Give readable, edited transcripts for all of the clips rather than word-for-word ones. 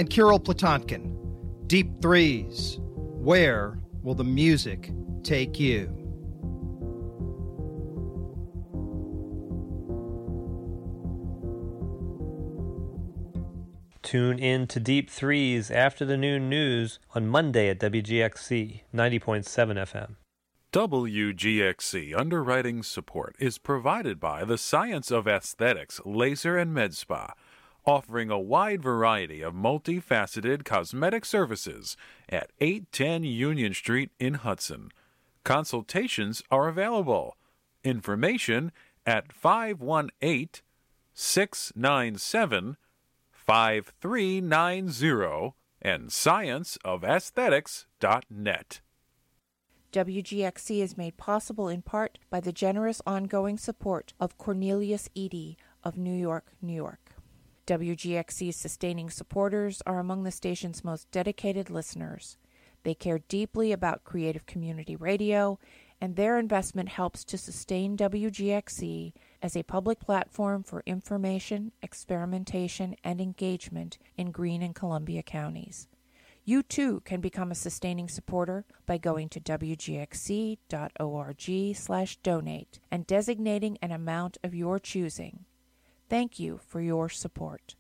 and Kirill Platonkin. Deep Threes. Where will the music take you? Tune in to Deep Threes after the noon news on Monday at WGXC 90.7 FM. WGXC underwriting support is provided by the Science of Aesthetics Laser and Med Spa, offering a wide variety of multifaceted cosmetic services at 810 Union Street in Hudson. Consultations are available. Information at 518-697-5390 and scienceofaesthetics.net. WGXC is made possible in part by the generous ongoing support of Cornelius Eady of New York, New York. WGXC's sustaining supporters are among the station's most dedicated listeners. They care deeply about creative community radio, and their investment helps to sustain WGXC as a public platform for information, experimentation, and engagement in Greene and Columbia counties. You too can become a sustaining supporter by going to wgxc.org/donate and designating an amount of your choosing. Thank you for your support.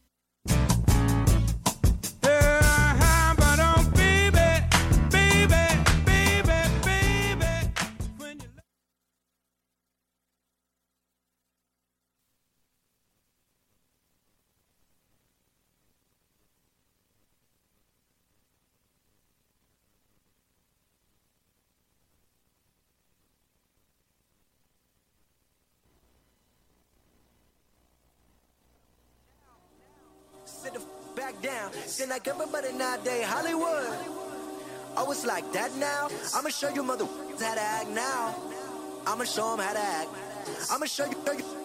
Down. Seem like everybody nowadays, Hollywood. Oh, it's like that now. I'ma show you mother how to act now. I'ma show them how to act. I'ma show you.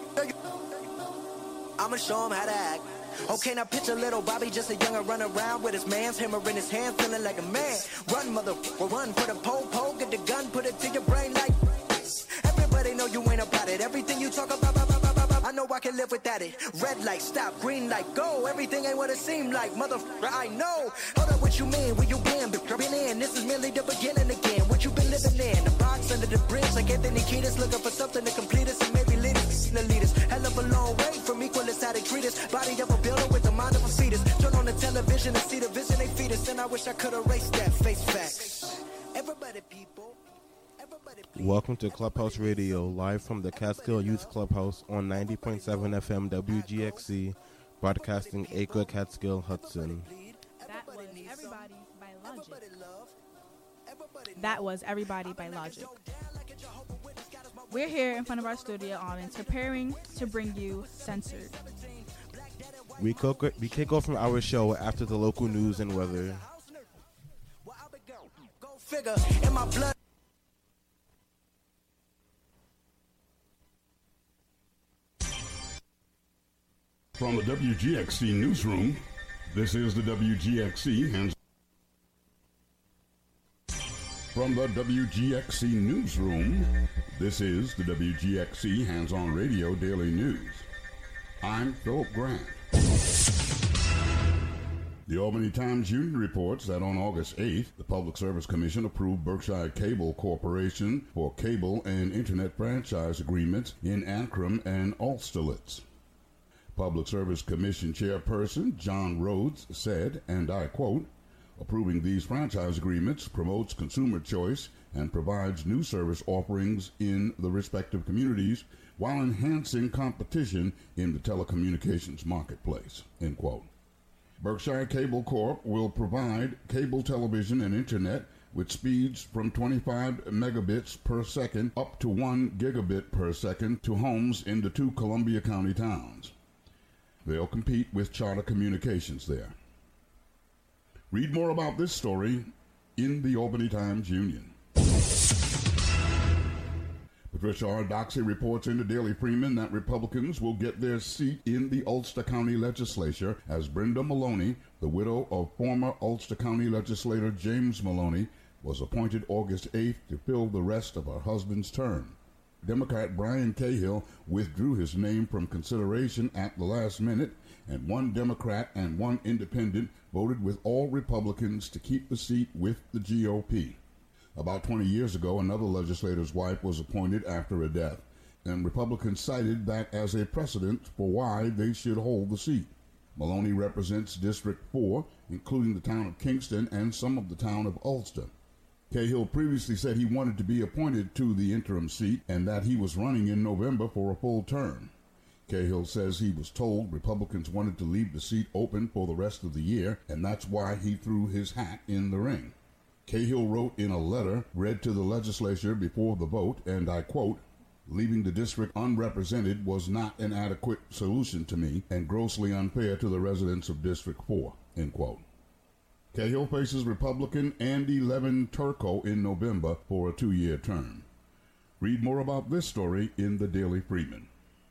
I'ma show them how to act. Okay, now picture little Bobby, just a younger run around with his man's hammer in his hand, feeling like a man. Run, mother, run for the pole, get the gun, put it to your brain like. Everybody know you ain't about it. Everything you talk about. I know I can live without it. Red light, stop, green light, go. Everything ain't what it seemed like, motherfucker, I know. Hold up, what you mean, where you been? Been in, this is merely the beginning again. What you been living in? The box under the bridge, like Anthony Kiedis, looking for something to complete us and maybe lead us. The leaders, hell of a long way from equal as how they treat us. Body of a builder with the mind of a fetus. Turn on the television and see the vision they feed us, and I wish I could erase that. Face facts. Everybody, people. Welcome to Clubhouse Radio, live from the Catskill Youth Clubhouse on 90.7 FM WGXC, broadcasting Acre, Catskill, Hudson. That was Everybody by Logic. We're here in front of our studio audience preparing to bring you Censored. We kick off from our show after the local news and weather. From the WGXC newsroom, this is the WGXC Hands. From the WGXC newsroom, this is the WGXC Hands-On Radio Daily News. I'm Philip Grant. The Albany Times-Union reports that on August 8th, the Public Service Commission approved Berkshire Cable Corporation for cable and internet franchise agreements in Ancrum and Austerlitz. Public Service Commission Chairperson John Rhodes said, and I quote, "Approving these franchise agreements promotes consumer choice and provides new service offerings in the respective communities while enhancing competition in the telecommunications marketplace," end quote. Berkshire Cable Corp will provide cable television and internet with speeds from 25 megabits per second up to 1 gigabit per second to homes in the 2 Columbia County towns. They'll compete with Charter Communications there. Read more about this story in the Albany Times-Union. Patricia R. Doxey reports in the Daily Freeman that Republicans will get their seat in the Ulster County Legislature as Brenda Maloney, the widow of former Ulster County Legislator James Maloney, was appointed August 8th to fill the rest of her husband's term. Democrat Brian Cahill withdrew his name from consideration at the last minute and 1 Democrat and 1 independent voted with all Republicans to keep the seat with the GOP. About 20 years ago, another legislator's wife was appointed after a death, and Republicans cited that as a precedent for why they should hold the seat. Maloney represents District 4, including the town of Kingston and some of the town of Ulster. Cahill previously said he wanted to be appointed to the interim seat and that he was running in November for a full term. Cahill says he was told Republicans wanted to leave the seat open for the rest of the year, and that's why he threw his hat in the ring. Cahill wrote in a letter read to the legislature before the vote, and I quote, "Leaving the district unrepresented was not an adequate solution to me and grossly unfair to the residents of District 4, end quote. Cahill faces Republican Andy Levin Turco in November for a 2-year term. Read more about this story in the Daily Freeman.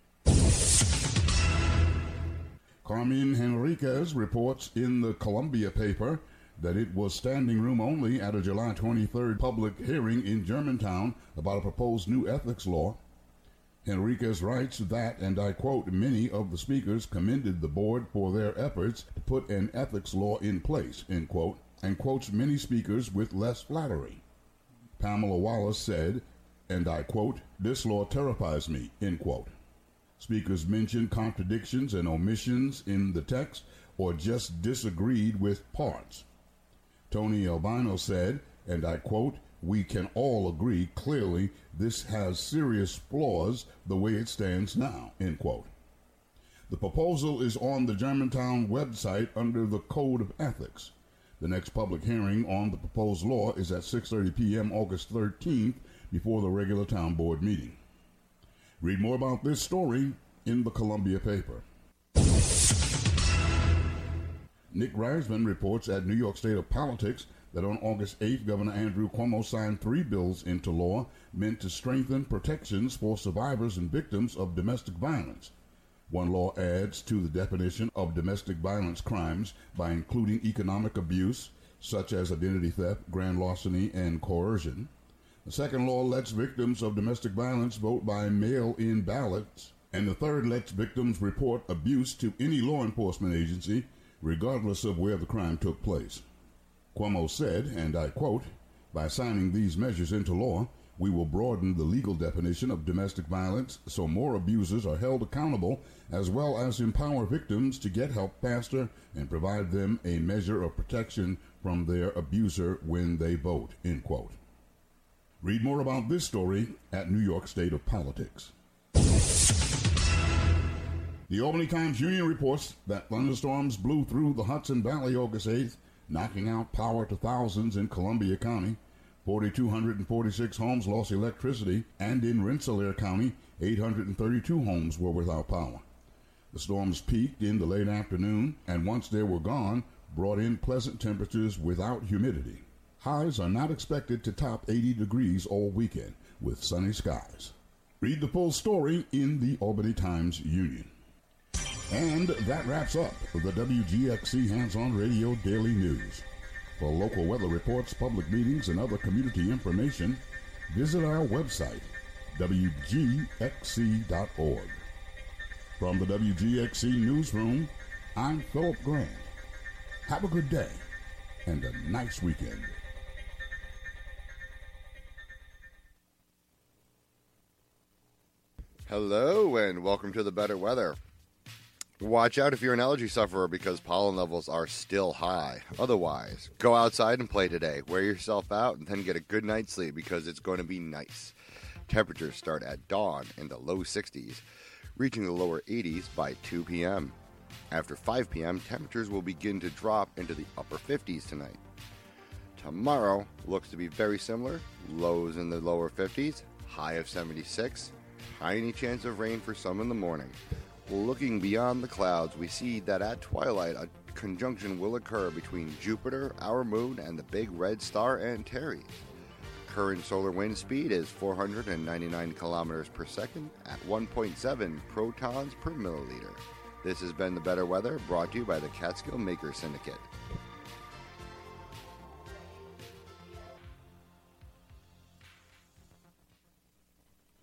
Carmen Henriquez reports in the Columbia paper that it was standing room only at a July 23rd public hearing in Germantown about a proposed new ethics law. Henriquez writes that, and I quote, "Many of the speakers commended the board for their efforts to put an ethics law in place," end quote, and quotes many speakers with less flattery. Pamela Wallace said, and I quote, "This law terrifies me," end quote. Speakers mentioned contradictions and omissions in the text or just disagreed with parts. Tony Albino said, and I quote, "We can all agree clearly this has serious flaws the way it stands now," end quote. The proposal is on the Germantown website under the Code of Ethics. The next public hearing on the proposed law is at 6:30 p.m. August 13th before the regular town board meeting. Read more about this story in the Columbia paper. Nick Reisman reports at New York State of Politics that on August 8th, Governor Andrew Cuomo signed 3 bills into law meant to strengthen protections for survivors and victims of domestic violence. One law adds to the definition of domestic violence crimes by including economic abuse, such as identity theft, grand larceny, and coercion. The second law lets victims of domestic violence vote by mail-in ballots, and the third lets victims report abuse to any law enforcement agency, regardless of where the crime took place. Cuomo said, and I quote, "By signing these measures into law, we will broaden the legal definition of domestic violence so more abusers are held accountable, as well as empower victims to get help faster and provide them a measure of protection from their abuser when they vote," end quote. Read more about this story at New York State of Politics. The Albany Times-Union reports that thunderstorms blew through the Hudson Valley August 8th, knocking out power to thousands in Columbia County. 4,246 homes lost electricity, and in Rensselaer County, 832 homes were without power. The storms peaked in the late afternoon, and once they were gone, brought in pleasant temperatures without humidity. Highs are not expected to top 80 degrees all weekend, with sunny skies. Read the full story in the Albany Times-Union. And that wraps up the WGXC Hands-On Radio Daily News. For local weather reports, public meetings, and other community information, visit our website, WGXC.org. From the WGXC Newsroom, I'm Philip Grant. Have a good day and a nice weekend. Hello and welcome to the better weather. Watch out if you're an allergy sufferer because pollen levels are still high. Otherwise, go outside and play today. Wear yourself out and then get a good night's sleep because it's going to be nice. Temperatures start at dawn in the low 60s, reaching the lower 80s by 2 p.m. After 5 p.m., temperatures will begin to drop into the upper 50s tonight. Tomorrow looks to be very similar. Lows in the lower 50s, high of 76, tiny chance of rain for some in the morning. Looking beyond the clouds, we see that at twilight, a conjunction will occur between Jupiter, our moon, and the big red star Antares. Current solar wind speed is 499 kilometers per second at 1.7 protons per milliliter. This has been the Better Weather, brought to you by the Catskill Maker Syndicate.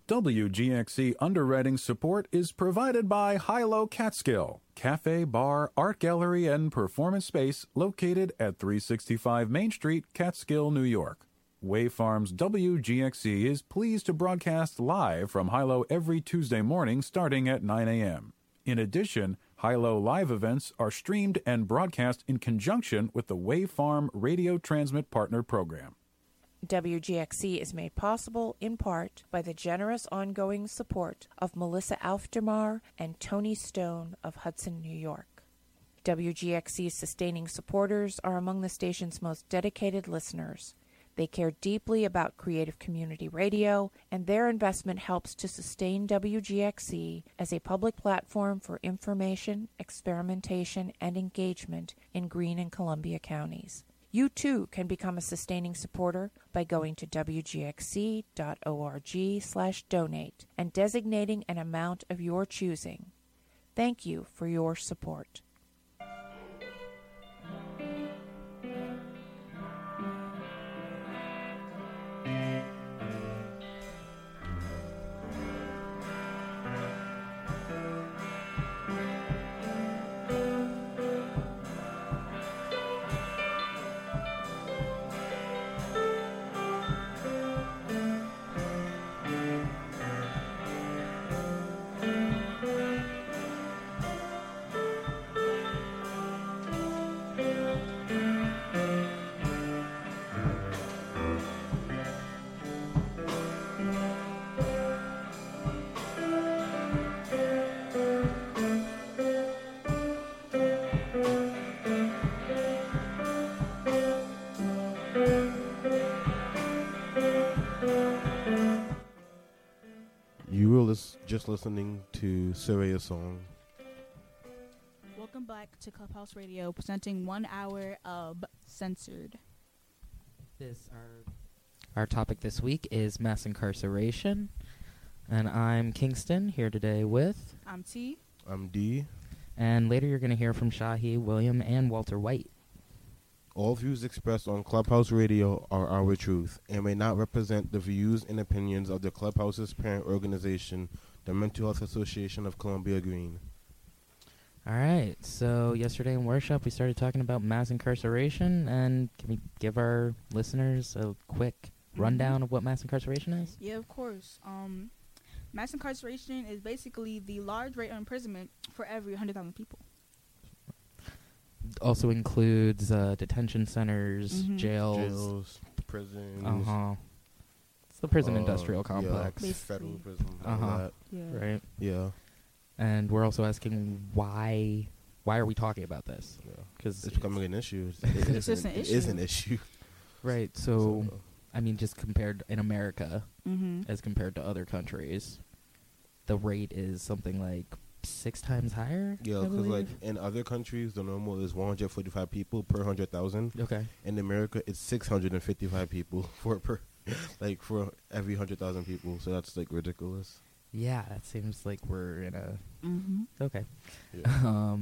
WGXC underwriting support is provided by Hilo Catskill, cafe, bar, art gallery, and performance space located at 365 Main Street, Catskill, New York. Wave Farms WGXC is pleased to broadcast live from Hilo every Tuesday morning starting at 9 a.m. In addition, Hilo live events are streamed and broadcast in conjunction with the Wave Farm Radio Transmit Partner Program. WGXC is made possible in part by the generous ongoing support of Melissa Aufdermar and Tony Stone of Hudson, New York. WGXC's sustaining supporters are among the station's most dedicated listeners. They care deeply about creative community radio, and their investment helps to sustain WGXC as a public platform for information, experimentation, and engagement in Greene and Columbia counties. You too can become a sustaining supporter by going to wgxc.org/donate and designating an amount of your choosing. Thank you for your support. Just listening to Sirius song. Welcome back to Clubhouse Radio, presenting 1 hour of Censored. Our topic this week is mass incarceration, and I'm Kingston, here today with... I'm T. I'm D. And later you're going to hear from Shahi, William, and Walter White. All views expressed on Clubhouse Radio are our truth and may not represent the views and opinions of the Clubhouse's parent organization, the Mental Health Association of Columbia Greene. All right, so yesterday in workshop we started talking about mass incarceration, and can we give our listeners a quick rundown of what mass incarceration is? Yeah, of course. Mass incarceration is basically the large rate of imprisonment for every 100,000 people. Also includes detention centers, jails, prisons. It's the prison industrial complex. Yeah, federal prison. Right. Yeah. And we're also asking why are we talking about this? Because it's becoming an issue. It's just an issue. It is an issue. Right. So I mean, just compared in America as compared to other countries, the rate is something like 6 times higher. Yeah, because like in other countries, the normal is 145 people per 100,000. Okay. In America, it's 655 people for every 100,000 people. So that's like ridiculous. Yeah, that seems like we're in a. Okay. Yeah.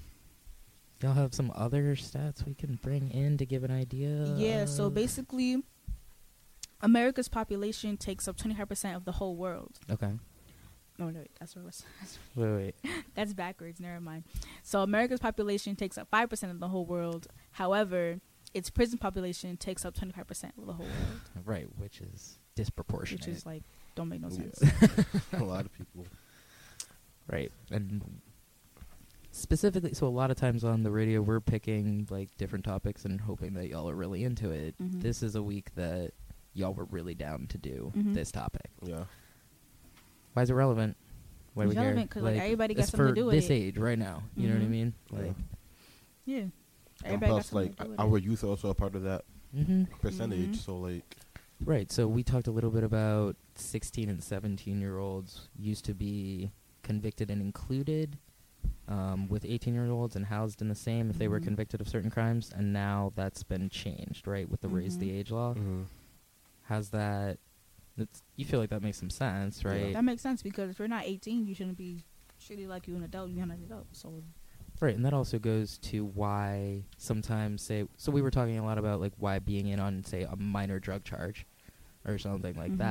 Y'all have some other stats we can bring in to give an idea? Yeah, so basically, America's population takes up 25% of the whole world. Okay. No, that's what it was. Wait. That's backwards. Never mind. So America's population takes up 5% of the whole world. However, its prison population takes up 25% of the whole world. Right, which is disproportionate. Which is like, don't make no sense. A lot of people. Right, and specifically, so a lot of times on the radio, we're picking like different topics and hoping that y'all are really into it. This is a week that y'all were really down to do this topic. Yeah. Why is it relevant? Why it's we relevant because like everybody got something to do with this it. age right now. You know what I mean? Like, yeah. And plus, like our youth are also a part of that percentage. So like, right. So we talked a little bit about 16 and 17-year-olds used to be convicted and included with 18-year-olds and housed in the same if they were convicted of certain crimes, and now that's been changed, right, with the raise the age law. How's that? You feel like that makes some sense, right? Yeah. That makes sense because if you're not 18, you shouldn't be treated like you're an adult. You're not an adult. So, right, and that also goes to why sometimes so we were talking a lot about like why being in on say a minor drug charge or something like that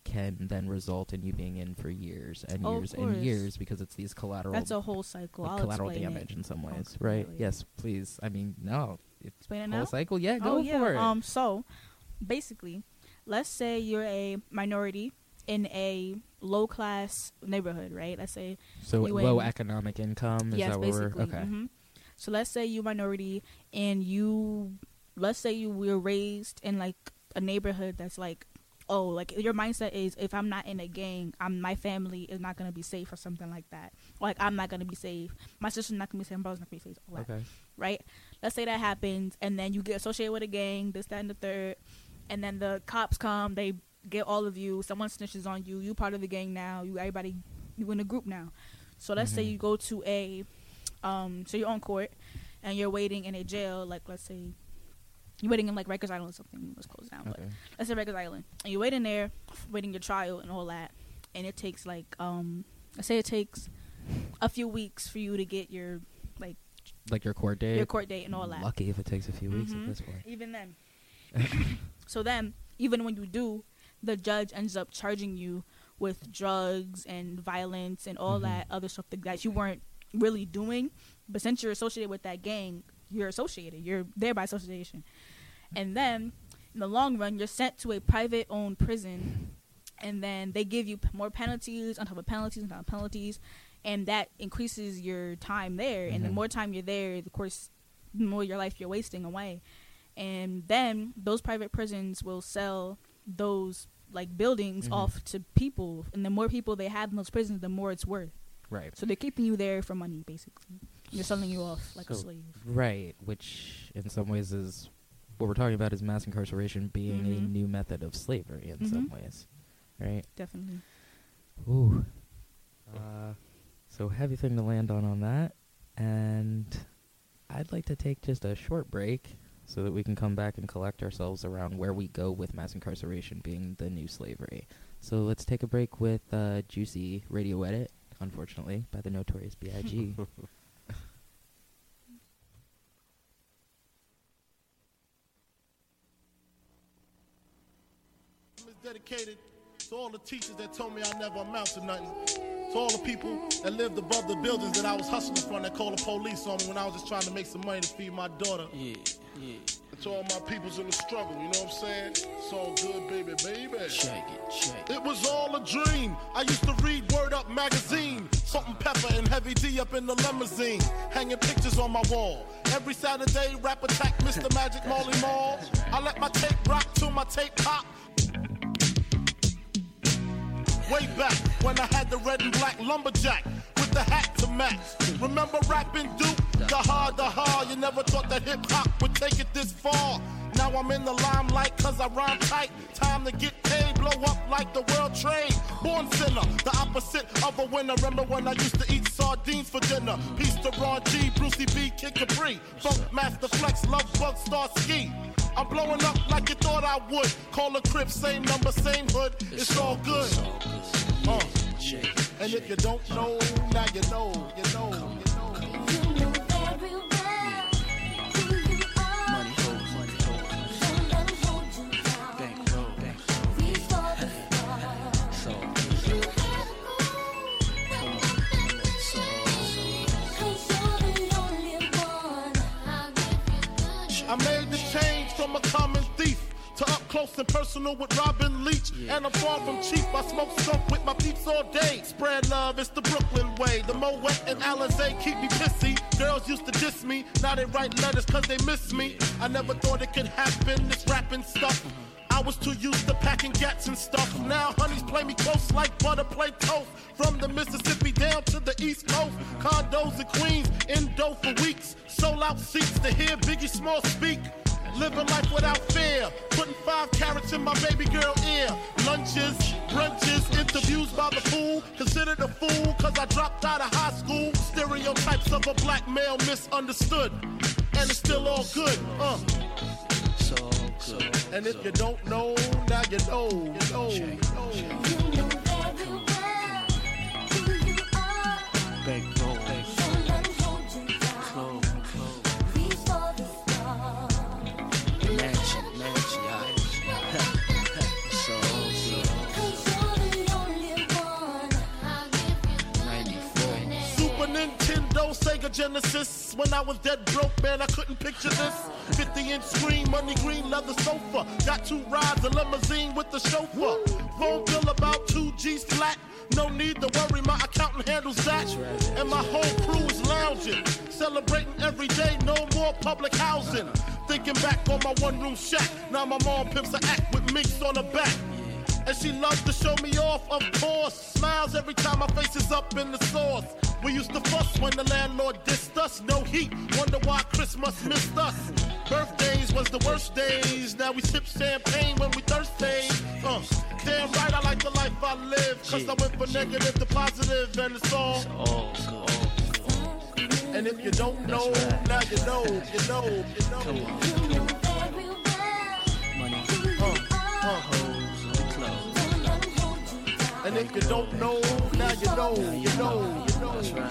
can then result in you being in for years and Oh, of years and course. years because it's these collateral. That's a whole cycle. like I'll collateral explain damage it. in some ways, I'll right? explain it. Yes, please. I mean, no. Explain it Whole now. cycle? Yeah, Oh go yeah. for it. So basically, let's say you're a minority in a low class neighborhood, right? Let's say So you low in- economic income. Is yes, that what basically. we're okay? Mhm. So let's say you minority and let's say you were raised in like a neighborhood that's like, oh, like your mindset is if I'm not in a gang, my family is not gonna be safe or something like that. Like I'm not gonna be safe. My sister's not gonna be safe. My brother's not gonna be safe. All that. Okay. Right? Let's say that happens, and then you get associated with a gang, this, that, and the third, and then the cops come, they get all of you, someone snitches on you, you part of the gang now, you in a group now. So let's say you go to so you're on court, and you're waiting in a jail, like let's say you're waiting in like Rikers Island or something, was closed down, but Okay. let's say Rikers Island, and you're waiting there, waiting your trial and all that, and it takes like let's say it takes a few weeks for you to get your Like your court date. your court date and all that. Lucky if it takes a few weeks at Mhm. this point. Even then. So then, even when you do, the judge ends up charging you with drugs and violence and all that other stuff that you weren't really doing. But since you're associated with that gang, you're associated. You're there by association. And then, in the long run, you're sent to a private-owned prison, and then they give you more penalties on top of penalties on top of penalties, and that increases your time there. And the more time you're there, of course, the more your life you're wasting away. And then those private prisons will sell those like buildings off to people, and the more people they have in those prisons, the more it's worth. Right. So they're keeping you there for money, basically. They're selling you off like a So- slave. Right, which in some ways is what we're talking about is mass incarceration being a Mhm. new method of slavery in some ways, right? Definitely. Ooh. So heavy thing to land on that, and I'd like to take just a short break so that we can come back and collect ourselves around where we go with mass incarceration being the new slavery. So let's take a break with Juicy Radio Edit, unfortunately, by the Notorious B.I.G. Is dedicated to all the teachers that told me I never amount to nothing. To all the people that lived above the buildings that I was hustling from that called the police on me when I was just trying to make some money to feed my daughter. Yeah. And to all my peoples in the struggle, you know what I'm saying? It's all good, baby. Check it. It was all a dream. I used to read Word Up magazine. Salt and Pepper and Heavy D up in the limousine. Hanging pictures on my wall. Every Saturday, Rap Attack, Mr. Magic, Marley Marl. I let my tape rock till my tape pop. Way back when I had the red and black lumberjack with the hat to match. Remember rapping Duke? The hard, you never thought that hip hop would take it this far. Now I'm in the limelight cause I rhyme tight. Time to get paid, blow up like the world trade. Born sinner, the opposite of a winner. Remember when I used to eat sardines for dinner? Peace to Ron G, Brucey B, Kid Capri, Funk Master Flex, Love Bug, Star Ski. I'm blowing up like you thought I would. Call a crib, same number, same hood. It's all good. And if you don't know, now you know, you know, you know. You know very well who you are. Money hold. Don't let 'em hold you down. Reach for the stars. You have cause you're the only one. I made the change from a common thief to up close and personal with Robin Leach. And I'm far from cheap. I smoke skunk with my peeps all day. Spread love, it's the Brooklyn way. The Moet and Alizé keep me pissy. Girls used to diss me. Now they write letters cause they miss me. I never thought it could happen, this rapping stuff. I was too used to packing gats and stuff. Now honeys play me close like butter play toast. From the Mississippi down to the East Coast. Condos in Queens, in dough for weeks. Sold out seats to hear Biggie Small speak. Living life without fear. Putting 5 carats in my baby girl ear. Lunches, brunches, interviews by the pool. Considered a fool cause I dropped out of high school. Stereotypes of a black male misunderstood. And it's still all good, And if you don't know, now you know, you know, you know. You know very well who you are. Don't let 'em hold you down. Reach for the stars. Cause you're Genesis. When I was dead broke, man, I couldn't picture this. 50-inch screen, money green, leather sofa. Got 2 rides, a limousine with the chauffeur. Phone bill about 2 G's flat. No need to worry, my accountant handles that. And my whole crew is lounging, celebrating every day, no more public housing. Thinking back on my one-room shack, now my mom pimps an act with minks on her back. And she loves to show me off, of course. Smiles every time my face is up in the sauce. We used to fuss when the landlord dissed us. No heat, wonder why Christmas missed us. Birthdays was the worst days. Now we sip champagne when we thirsty. Damn right I like the life I live. Cause I went from negative to positive and it's all good. And if you don't know, now you know, you know, you know. Money, and if you don't know, now you know, you know, you know. That's right.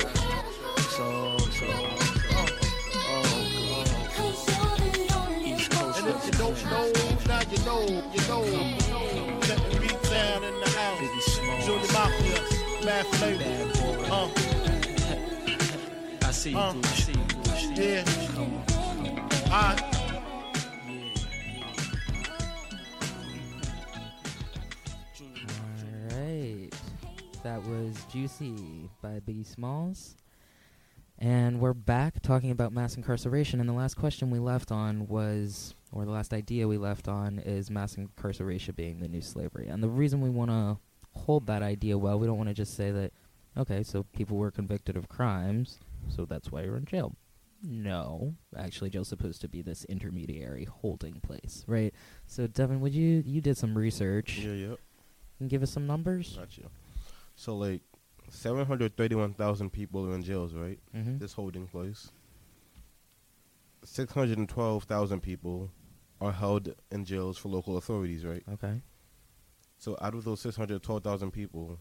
East Coast. And if you don't know, now you know, you know. Let me beat down in the house. Junior Mafia, Mad Flavor. I see you, Bush. Yeah. Alright. Alright. That was Juicy by Biggie Smalls. And we're back talking about mass incarceration. And the last question we left on was, or the last idea we left on, is mass incarceration being the new slavery. And the reason we want to hold that idea well, we don't want to just say that, okay, so people were convicted of crimes, so that's why you're in jail. No. Actually, jail's supposed to be this intermediary holding place, right? So, Devin, would you did some research. Yeah. And give us some numbers? Gotcha. So, like, 731,000 people are in jails, right? Mm-hmm. This holding place. 612,000 people are held in jails for local authorities, right? Okay. So, out of those 612,000 people,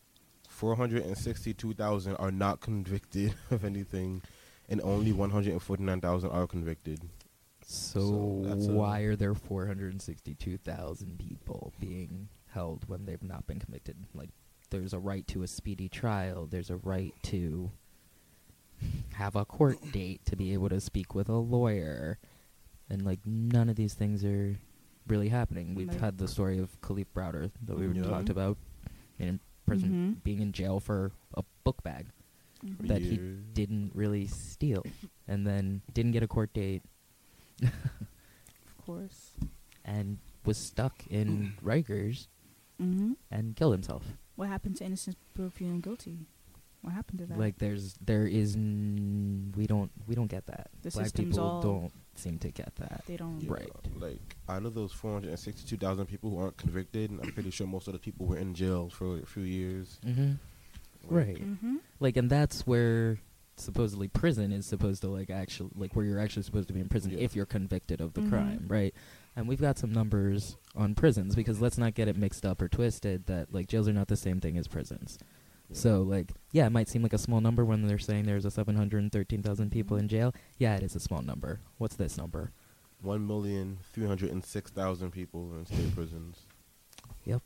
462,000 are not convicted of anything, and only 149,000 are convicted. So why are there 462,000 people being held when they've not been convicted? Like, there's a right to a speedy trial. There's a right to have a court date, to be able to speak with a lawyer. And, like, none of these things are really happening. We've had the story of Khalif Browder that we talked about in prison, being in jail for a book bag that he didn't really steal, and then didn't get a court date. Of course. And was stuck in Rikers and killed himself. What happened to innocence proof feeling guilty? What happened to that? Like, we don't get that. The Black system's people don't seem to get that. They don't. Yeah, right. Like, out of those 462,000 people who aren't convicted, I'm pretty sure most of the people were in jail for a few years. Right. Like, and that's where supposedly prison is supposed to, like, actually, like, where you're actually supposed to be in prison if you're convicted of the crime, right? And we've got some numbers on prisons, because let's not get it mixed up or twisted that, like, jails are not the same thing as prisons. So, like, yeah, it might seem like a small number when they're saying there's a 713,000 people in jail. Yeah, it is a small number. What's this number? 1,306,000 people in state prisons. Yep.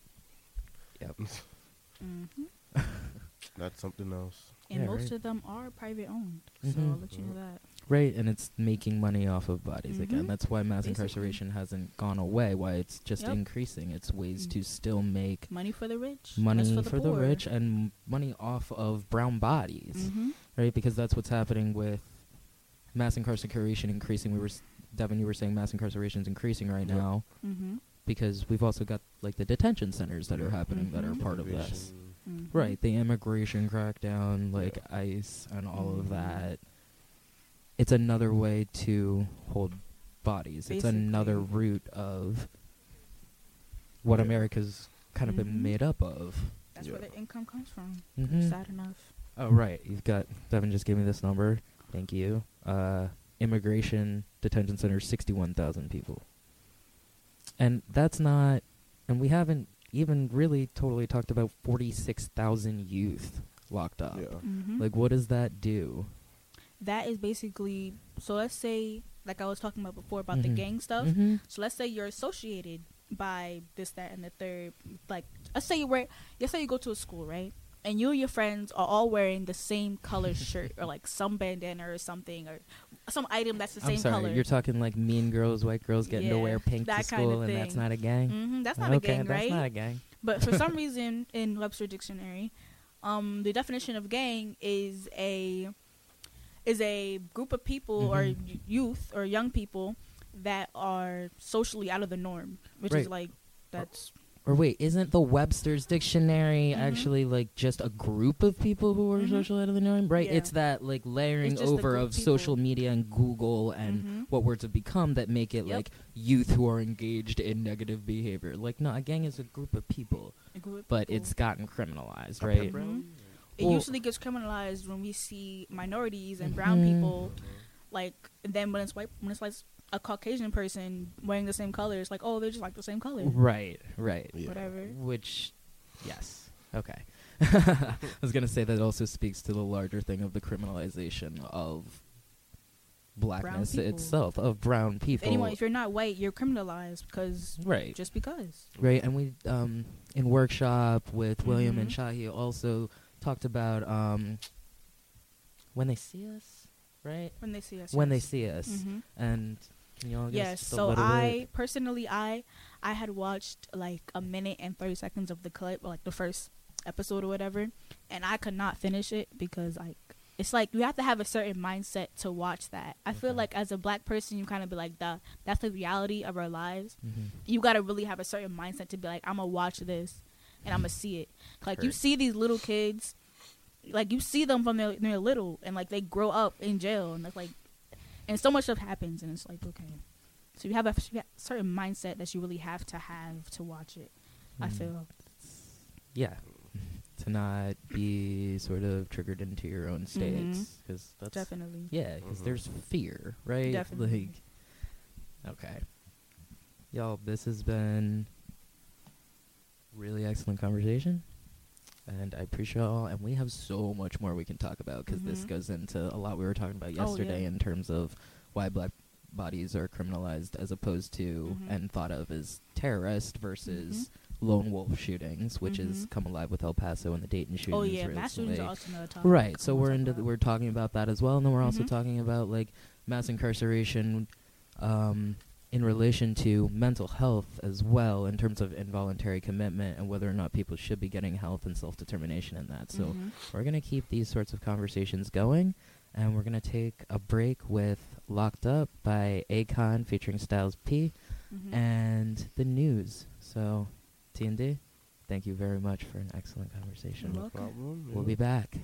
That's something else. And most of them are private owned. So I'll let you know that. Right, and it's making money off of bodies again. That's why mass incarceration hasn't gone away, why it's just increasing. It's ways to still make money for the rich. Money for the rich, and money off of brown bodies. Right, because that's what's happening with mass incarceration increasing. Devin, you were saying mass incarceration is increasing right now. Because we've also got, like, the detention centers that are happening that are part of this. Right, the immigration crackdown, like ICE and all of that. It's another way to hold bodies. It's another route of what America's kind of been made up of. That's where the income comes from. Mhm. Sad enough. Oh, right. You've got, Devin just gave me this number. Thank you. Immigration detention center, 61,000 people. And that's not, and we haven't even really totally talked about 46,000 youth locked up. Like, what does that do? That is basically, so let's say, like I was talking about before about the gang stuff. So let's say you're associated by this, that, and the third. Like, let's say you go to a school, right? and you and your friends are all wearing the same color shirt or like some bandana or something or some item that's the I'm same sorry, color. you're talking like mean girls, white girls getting to Yeah, wear pink to that kind school, of and that's thing. not a gang? That's not a gang, right? That's not a gang. But for some reason, in Webster Dictionary, the definition of gang is a group of people or youth or young people that are socially out of the norm, which is Right. like that's. Or wait, isn't the Webster's Dictionary actually like just a group of people who are socially out of the norm? Right? Yeah. It's that like layering It's just a over group of of people. social media and Google and what words have become that make it Yep. like youth who are engaged in negative behavior. Like, no, a gang is a group of people, but it's gotten criminalized, right? It Well- usually gets criminalized when we see minorities and brown people, like. And then when it's white, when it's like a Caucasian person wearing the same color, it's like, oh, they're just like the same color. Right. Whatever. Which, yes. Okay. I was going to say that also speaks to the larger thing of the criminalization of blackness people. itself, of brown people. Anyway, if you're not white, you're criminalized because Right. just because. Right, and we, in workshop with William and Shahi also talked about when they see us, right? When they see us. When they yes. see us. Mhm. And can you all give us Yes, just a so little I personally I had watched like a minute and 30 seconds of the clip, or like the first episode or whatever, and I could not finish it because like it's like you have to have a certain mindset to watch that. I feel like as a black person, you kind of be like, that's the reality of our lives. You got to really have a certain mindset to be like, I'm gonna watch this and I'm gonna see it. Like you see these little kids, like you see them from they're little and like they grow up in jail and it's like, and so much stuff happens and it's like, okay, so you have a certain mindset that you really have to watch it. I feel. Yeah. To not be sort of triggered into your own states, because that's definitely because there's fear, right? Definitely. Like, okay, y'all, this has been really excellent conversation, and I appreciate y'all. And we have so much more we can talk about because this goes into a lot we were talking about yesterday in terms of why black bodies are criminalized as opposed to and thought of as terrorist versus lone wolf shootings, which has come alive with El Paso and the Dayton shootings. Oh yeah, mass shootings are also another topic. Right, so we're talking about that as well, and then we're also talking about like mass incarceration in relation to mental health as well, in terms of involuntary commitment and whether or not people should be getting health and self-determination in that. So we're going to keep these sorts of conversations going, and we're going to take a break with Locked Up by Akon featuring Styles P and the news. So T&D, thank you very much for an excellent conversation. You're welcome. We'll be back.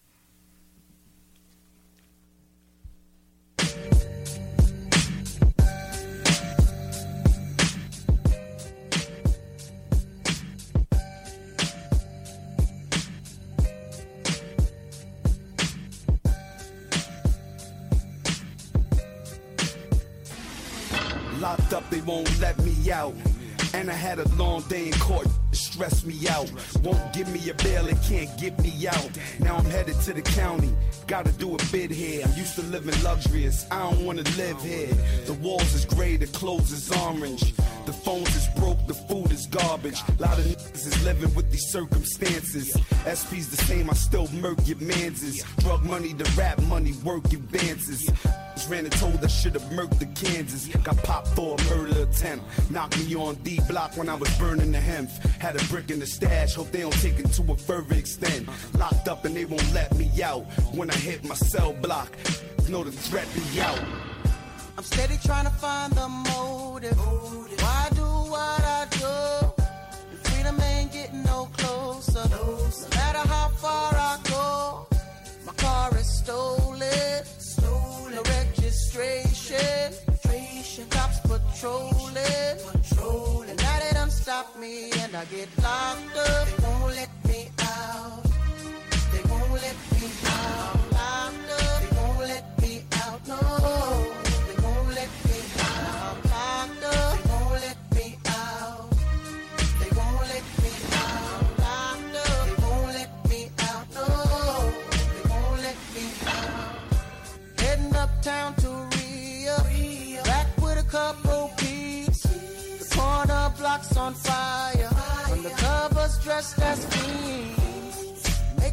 Locked up, they won't let me out. And I had a long day in court, it stressed me out. Won't give me a bail, it can't get me out. Now I'm headed to the county, gotta do a bid here. I'm used to living luxurious, I don't wanna live here. The walls is gray, the clothes is orange. The phones is broke, the food is garbage. A lot of niggas is living with these circumstances. SP's the same, I still murk your manses. Drug money, the rap money, work advances. Ran and told I should've murked the Kansas. Got popped for a murder attempt. Knocked me on D block when I was burning the hemp. Had a brick in the stash, hope they don't take it to a further extent. Locked up and they won't let me out. When I hit my cell block, know the threat be out. I'm steady trying to find the motive. Why do what I do? And freedom ain't getting no closer. No matter how far I go, my car is stolen. No registration. Cops patrolling. And now they done stop me and I get locked up. They won't let me out. They won't let me out. Locked up. They won't let me out. No. They won't let me out. Locked up. They won't let me out. They won't let me out. Locked up. They won't let me out. No. They won't let me out. Heading uptown to Rio. Back with a couple peeps. The corner block's on fire. Undercovers dressed as fiends.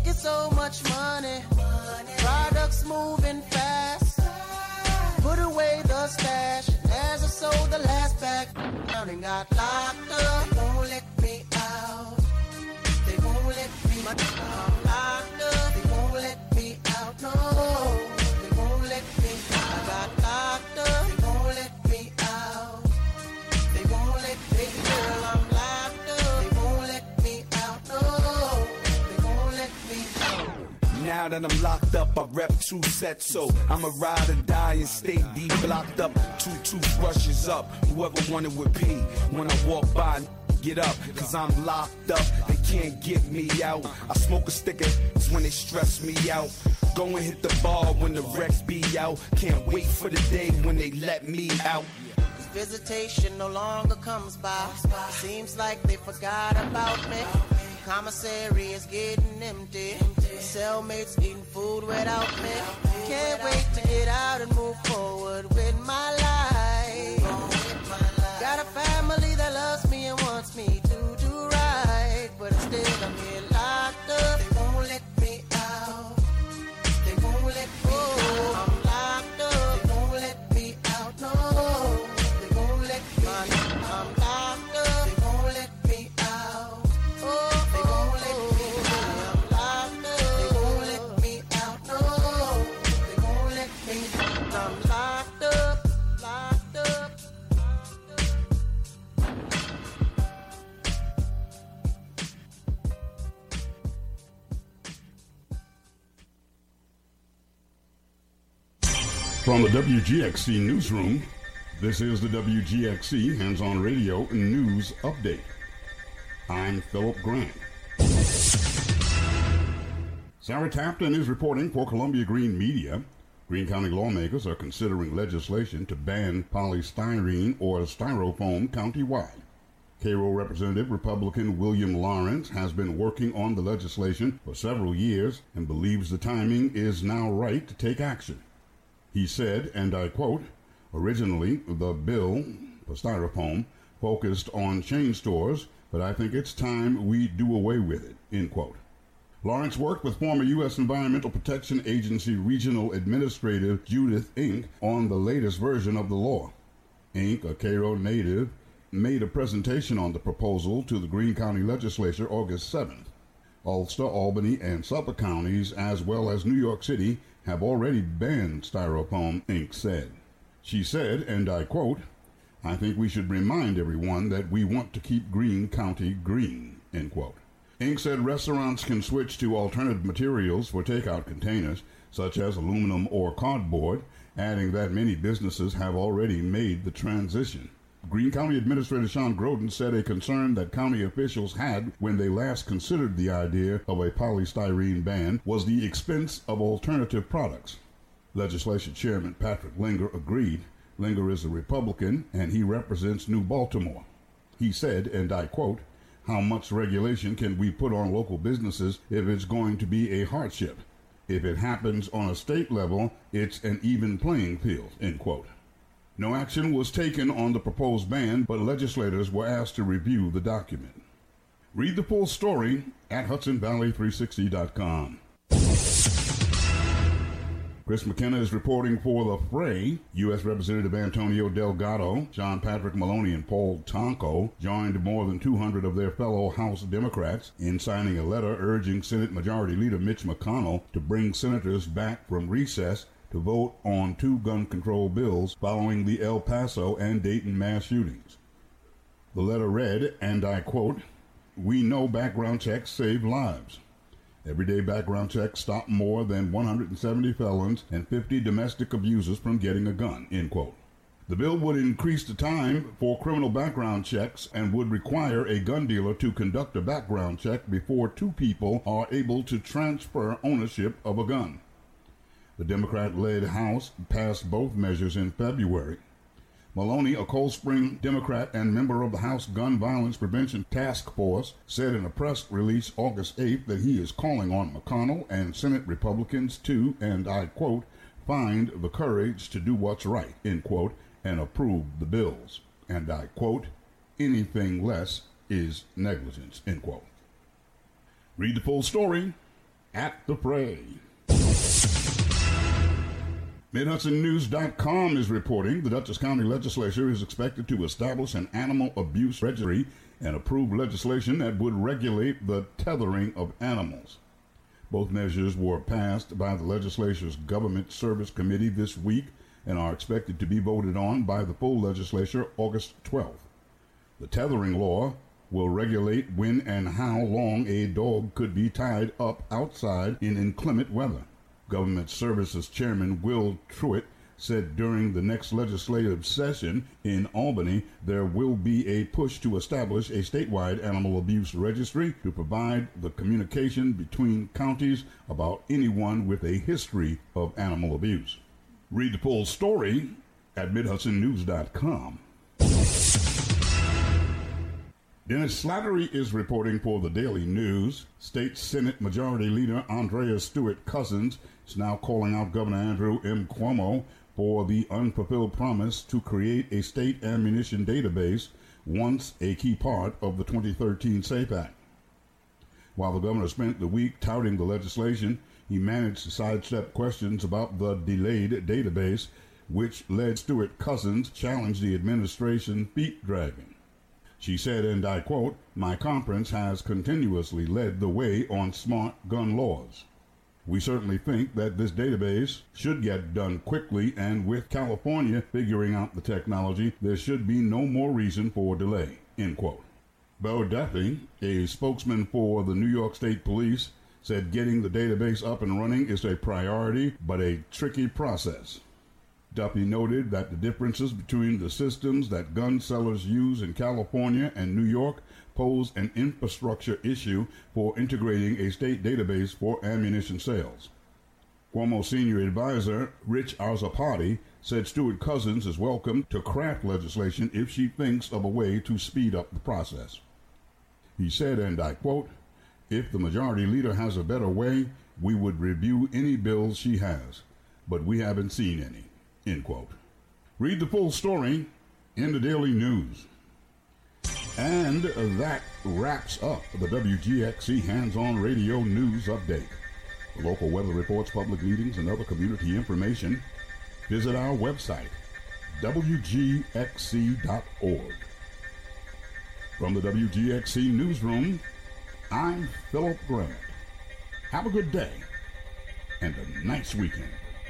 making so much money. Products moving fast. Put away the stash. As I sold the last bag, and got locked up. They won't let me out. They won't let me out. I'm locked up. They won't let me out. No, they won't let me out. I got locked up. They won't let me out. They won't let me out. Girl, I'm locked up. They won't let me out. No, they won't let me out. Now that I'm locked up, I rep 2 sets, so I'ma ride or die and stay deep blocked up. 2 toothbrushes up, whoever wanted with P. When I walk by, get up, cause I'm locked up. They can't get me out. I smoke a sticker, it's when they stress me out. Go and hit the bar when the Rex be out. Can't wait for the day when they let me out. Visitation no longer comes by. Seems like they forgot about me. Commissary is getting empty. Cellmates eating food without me. Can't wait to get out and move forward with my life. Got a family that loves me and wants me to do right, but instead I'm here locked up. They won't let me out. They won't let me out. I'm locked up. They won't let me out. No, they won't let me out. I'm locked up. They won't let me out. Oh, they won't let me out. I'm locked up. They won't let me out. No, they won't let me out. I'm locked up. Locked up. From the WGXC newsroom, this is the WGXC Hands-On Radio News Update. I'm Philip Grant. Sarah Tapton is reporting for Columbia Green Media. Greene County lawmakers are considering legislation to ban polystyrene or styrofoam countywide. Cairo Representative Republican William Lawrence has been working on the legislation for several years and believes the timing is now right to take action. He said, and I quote, "Originally, the bill for styrofoam focused on chain stores, but I think it's time we do away with it," end quote. Lawrence worked with former U.S. Environmental Protection Agency Regional Administrator Judith Ink on the latest version of the law. Ink, a Cairo native, made a presentation on the proposal to the Greene County Legislature August 7th. Ulster, Albany, and Suffolk counties, as well as New York City, have already banned styrofoam, Ink said. She said, and I quote, "I think we should remind everyone that we want to keep Greene County green," end quote. Ink said restaurants can switch to alternative materials for takeout containers, such as aluminum or cardboard, adding that many businesses have already made the transition. Greene County Administrator Sean Groden said a concern that county officials had when they last considered the idea of a polystyrene ban was the expense of alternative products. Legislature Chairman Patrick Linger agreed. Linger is a Republican, and he represents New Baltimore. He said, and I quote, "How much regulation can we put on local businesses if it's going to be a hardship? If it happens on a state level, it's an even playing field," end quote. No action was taken on the proposed ban, but legislators were asked to review the document. Read the full story at HudsonValley360.com. Chris McKenna is reporting for The Fray. U.S. Representative Antonio Delgado, John Patrick Maloney, and Paul Tonko joined more than 200 of their fellow House Democrats in signing a letter urging Senate Majority Leader Mitch McConnell to bring senators back from recess to vote on 2 gun control bills following the El Paso and Dayton mass shootings. The letter read, and I quote, "We know background checks save lives. Everyday background checks stop more than 170 felons and 50 domestic abusers from getting a gun," end quote. The bill would increase the time for criminal background checks and would require a gun dealer to conduct a background check before 2 people are able to transfer ownership of a gun. The Democrat-led House passed both measures in February. Maloney, a Cold Spring Democrat and member of the House Gun Violence Prevention Task Force, said in a press release August 8th that he is calling on McConnell and Senate Republicans to, and I quote, "find the courage to do what's right," end quote, and approve the bills. And I quote, "anything less is negligence," end quote. Read the full story at the prey. MidHudsonNews.com is reporting the Dutchess County Legislature is expected to establish an animal abuse registry and approve legislation that would regulate the tethering of animals. Both measures were passed by the legislature's Government Service Committee this week and are expected to be voted on by the full legislature August 12th. The tethering law will regulate when and how long a dog could be tied up outside in inclement weather. Government Services Chairman Will Truitt said during the next legislative session in Albany, there will be a push to establish a statewide animal abuse registry to provide the communication between counties about anyone with a history of animal abuse. Read the full story at MidHudsonNews.com. Dennis Slattery is reporting for the Daily News. State Senate Majority Leader Andrea Stewart Cousins is now calling out Governor Andrew M. Cuomo for the unfulfilled promise to create a state ammunition database, once a key part of the 2013 SAFE Act. While the governor spent the week touting the legislation, he managed to sidestep questions about the delayed database, which led Stewart Cousins to challenge the administration feet-dragging. She said, and I quote, "My conference has continuously led the way on smart gun laws. We certainly think that this database should get done quickly, and with California figuring out the technology, there should be no more reason for delay," end quote. Bo Duffy, a spokesman for the New York State Police, said getting the database up and running is a priority, but a tricky process. Duffy noted that the differences between the systems that gun sellers use in California and New York pose an infrastructure issue for integrating a state database for ammunition sales. Cuomo senior advisor Rich Arzapati said Stewart Cousins is welcome to craft legislation if she thinks of a way to speed up the process. He said, and I quote, "If the majority leader has a better way, we would review any bills she has, but we haven't seen any," end quote. Read the full story in the Daily News. And that wraps up the WGXC Hands-On Radio News Update. For local weather reports, public meetings, and other community information, visit our website, WGXC.org. From the WGXC Newsroom, I'm Philip Grant. Have a good day and a nice weekend.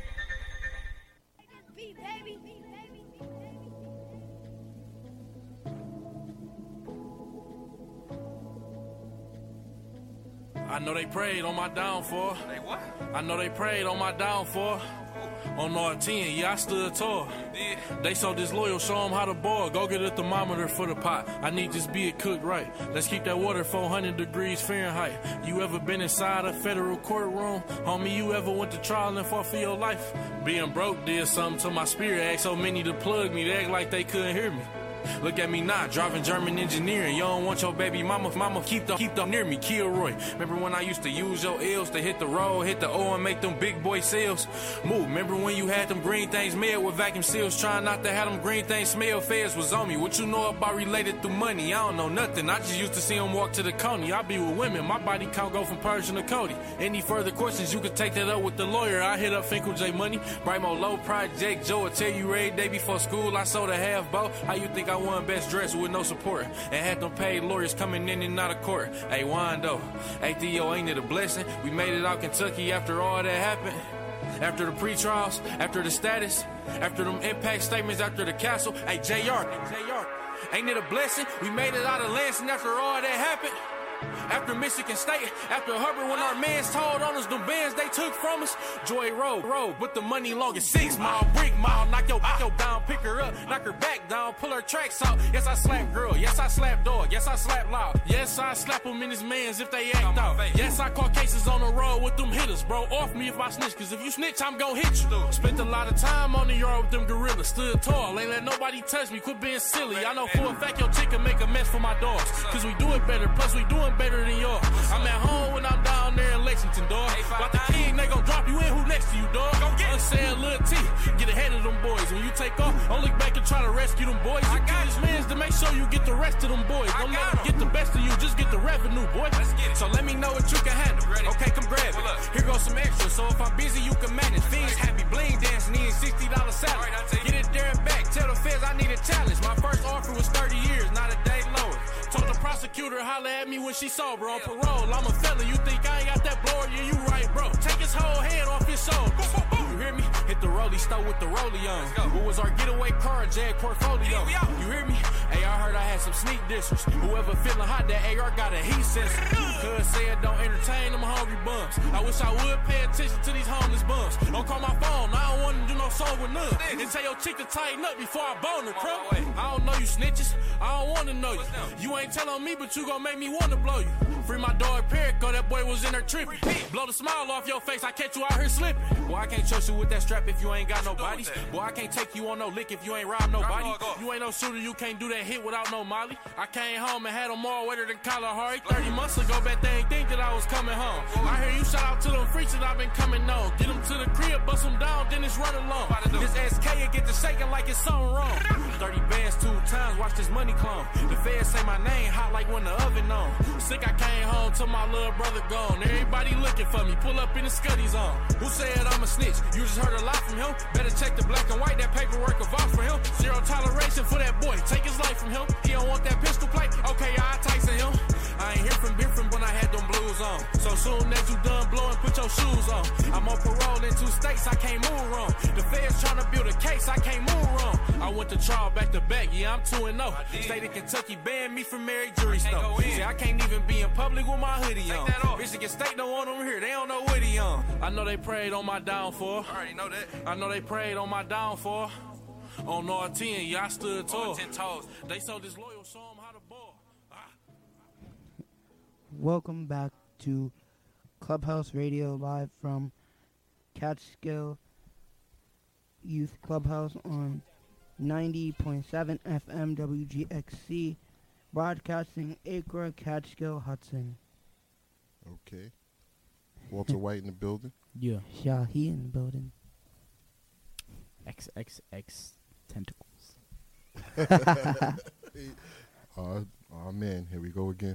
I know they prayed on my downfall. They what? I know they prayed on my downfall. On R10, yeah, I stood tall. They so disloyal, show them how to boil. Go get a thermometer for the pot. I need this beer cooked right. Let's keep that water 400 degrees Fahrenheit. You ever been inside a federal courtroom? Homie, you ever went to trial and fought for your life? Being broke did something to my spirit. Asked so many to plug me, they act like they couldn't hear me. Look at me now, driving German engineering. You don't want your baby mama keep them near me, Kilroy. Remember when I used to use your L's to hit the road, hit the O and make them big boy sales? Move, remember when you had them green things made with vacuum seals, trying not to have them green things smell? Feds was on me. What you know about related through money? I don't know nothing. I just used to see them walk to the county. I be with women, my body count go from Persian to Cody. Any further questions, you could take that up with the lawyer. I hit up Finkel J Money, Brimo Low Project Joe will tell you every day before school I sold a half bow. How you think I won best dress with no support and had them paid lawyers coming in and out of court? Hey Wando, hey Theo, ain't it a blessing? We made it out Kentucky after all that happened. After the pre-trials, after the status, after them impact statements, after the castle. Hey JR, ain't it a blessing? We made it out of Lansing after all that happened. After Michigan State, after Hubbard, when our mans told on us, them bands they took from us. Joy Road, with the money long as 6 mile, brick mile, knock your down, pick her up, knock her back down, pull her tracks out. Yes, I slap girl, yes, I slap dog, yes, I slap loud. Yes, I slap them in his mans if they act out. Yes, I caught cases on the road with them hitters, bro. Off me if I snitch, cause if you snitch, I'm gon' hit you. Spent a lot of time on the yard with them gorillas, stood tall, ain't let nobody touch me, quit being silly. I know for a fact your chick can make a mess for my dogs, cause we do it better, plus we doing better than yours. I'm at home when I'm down there in Lexington, dog. About the king, they gon' drop you in, who next to you, dog? Unsaid Lil T, get ahead of them boys. When you take off, don't look back and try to rescue them boys. You get his mans to make sure you get the rest of them boys. Don't let them get the best of you, just get the revenue, boy. Let's get it. So let me know what you can handle. Okay, come grab it. Here goes some extra, so if I'm busy, you can manage. Fiends happy, bling dancing, eating $60 salad. Get it there and back, tell the feds I need a challenge. My first offer was 30 years, not a day lower. Told the prosecutor, holler at me when she sober. On parole, I'm a fella, you think I ain't got that blower? Yeah, you right, bro. Take his whole head off his shoulder. You hear me? Hit the rollie stove with the rollie on. Who was our getaway car, Jag portfolio? You hear me? Hey, I heard I had some sneak dissers. Whoever feeling hot, that AR got a heat sensor. Cuz said don't entertain them hungry bums. I wish I would pay attention to these homeless bums. Don't call my phone, I don't want to do no song with none. And tell your chick to tighten up before I bone her, bro. I don't know you snitches, I don't want to know you. You ain't telling me, but you gon' make me want to blow you. Free my dog Perico, that boy was in there tripping. Blow the smile off your face, I catch you out here slipping. Boy, I can't trust you with that strap if you ain't got no bodies. Boy, I can't take you on no lick if you ain't robbed nobody. You ain't no shooter, you can't do that hit without no molly. I came home and had them all wetter than Kalahari. 30 months ago, bet they ain't think that I was coming home. I hear you shout out to them freaks that I've been coming on. Get them to the crib, bust them down, then it's run along. This SK, it get to shaking like it's something wrong. 30 bands 2 times, watch this money clone. The feds say my name hot like when the oven on. Sick, I came home to my little brother gone. Everybody looking for me, pull up in the scuddies on. Who said I'm a snitch? You just heard a lot from him. Better check the black and white, that paperwork of off for him. Zero toleration for that boy, take his life from him. He don't want that pistol plate, okay, I Tyson him. I ain't hear from when I had them blues on. So soon as you done blowing, put your shoes on. I'm on parole in 2 states, I can't move wrong. The feds tryna build a case, I can't move wrong. I went to trial back to back, yeah, I'm 2-0. State of Kentucky banned me from Mary Jury Stone. See, I can't even be in public with my hoodie on. Michigan State don't want them here, they don't know what he on. I know they prayed on my downfall. I already know that. I know they prayed on my downfall. On R10, yeah, I stood tall. They so disloyal, show them how to ball. Welcome back to Clubhouse Radio live from Catskill Youth Clubhouse on 90.7 FM WGXC, broadcasting Acre, Catskill, Hudson. Okay. Walter White in the building. Yeah. Shahi in the building. XXX tentacles. Oh man, here we go again.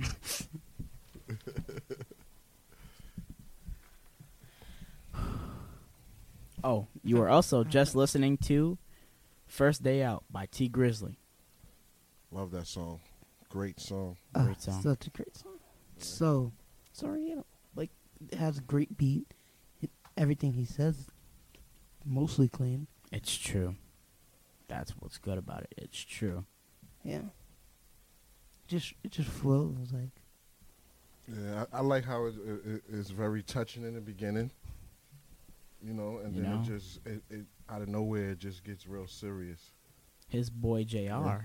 Oh, you are also just listening to First Day Out by T Grizzly. Love that song. Great song. Great song. Such a great song. So, sorry, you know, like, it has a great beat. Everything he says, mostly clean. It's true. That's what's good about it. It's true. Yeah. It just flows like. Yeah, I like how it's very touching in the beginning. You know, and then it just it out of nowhere it just gets real serious. His boy JR.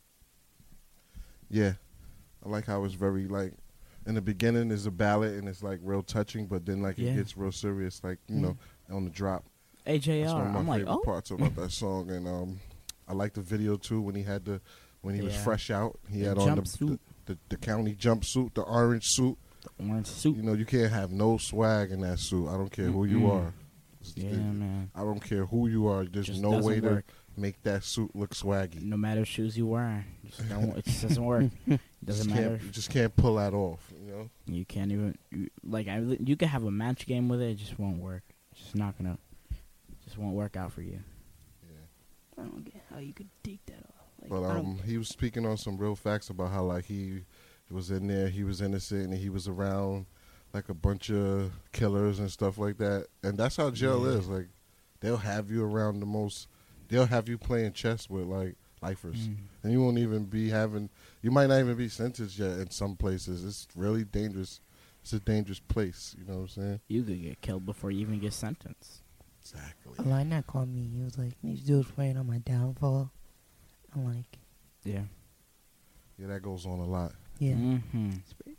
Yeah. I like how it's very like in the beginning is a ballad and it's like real touching, but then like it gets real serious, like, you know, on the drop. Hey JR, that's one of my favorite like, parts about that song. And I like the video too when he was fresh out. He had on the county jumpsuit, the orange suit. The orange suit. You know, you can't have no swag in that suit. I don't care who you are. Man. I don't care who you are. There's Just no way work. to make that suit look swaggy. No matter what shoes you wearing, it just doesn't work. It doesn't matter. You just can't pull that off. You know. You can't even you can have a match game with it. It just won't work. It's just not gonna. Just won't work out for you. I don't get how you could take that off. Like, But he was speaking on some real facts about how like he was in there, he was innocent, and he was around like a bunch of killers and stuff like that. And that's how jail is. Like they'll have you around they'll have you playing chess with like lifers. And you won't even be you might not even be sentenced yet in some places. It's really dangerous. It's a dangerous place, you know what I'm saying? You could get killed before you even get sentenced. Exactly. A line that called me, he was like, these dudes playing on my downfall. I'm like, yeah, that goes on a lot. Yeah. Mm-hmm. It's pretty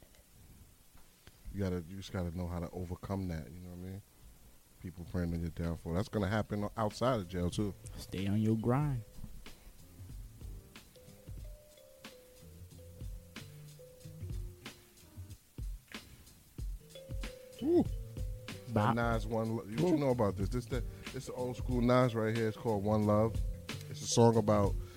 You just gotta know how to overcome that. You know what I mean? People praying on your downfall. That's gonna happen outside of jail too. Stay on your grind. Ooh. Nas One. What you know about this? This the old school Nas right here. It's called One Love. It's a song about